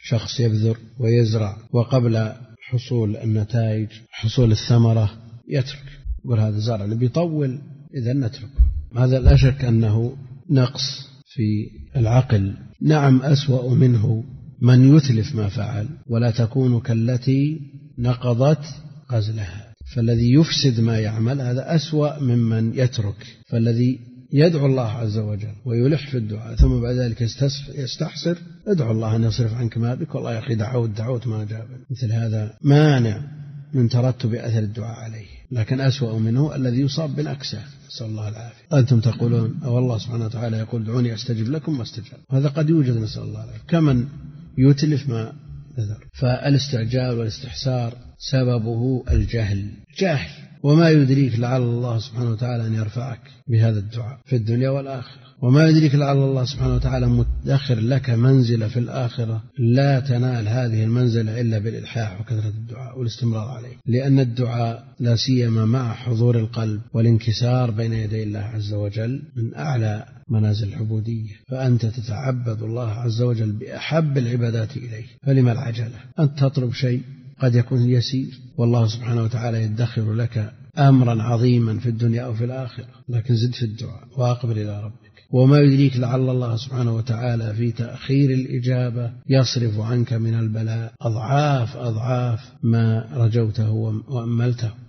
شخص يبذر ويزرع وقبل حصول النتائج حصول الثمرة يترك، يقول هذا زرع اللي بيطول إذا نتركه. هذا لا شك أنه نقص في العقل. نعم أسوأ منه من يتلف ما فعل، ولا تكون كالتي نقضت غزلها. فالذي يفسد ما يعمل هذا أسوأ ممن يترك. فالذي يدعو الله عز وجل ويلح في الدعاء ثم بعد ذلك يستحسر، ادعو الله أن يصرف عنك ما بك، والله يا أخي دعوت ما جاب. مثل هذا مانع من ترتب أثر الدعاء عليه. لكن أسوأ منه الذي يصاب بنكسة، نسأل الله العافية. أنتم تقولون أو الله سبحانه وتعالى يقول دعوني أستجب لكم، ما استجاب. هذا قد يوجد، نسأل الله العافية، كمن يتلف ما نذر. فالاستعجال والاستحسار سببه الجهل، جاهل. وما يدريك لعل الله سبحانه وتعالى أن يرفعك بهذا الدعاء في الدنيا والآخرة، وما يدريك لعل الله سبحانه وتعالى مدخر لك منزلة في الآخرة لا تنال هذه المنزلة إلا بالإلحاح وكثرة الدعاء والاستمرار عليه. لأن الدعاء لا سيما مع حضور القلب والانكسار بين يدي الله عز وجل من أعلى منازل العبودية. فأنت تتعبد الله عز وجل بأحب العبادات إليه، فلما العجلة؟ أنت تطلب شيء قد يكون يسير، والله سبحانه وتعالى يدخر لك أمرا عظيما في الدنيا أو في الآخرة، لكن زد في الدعاء وأقبل إلى ربك. وما يدريك لعل الله سبحانه وتعالى في تأخير الإجابة يصرف عنك من البلاء أضعاف ما رجوته وأملته.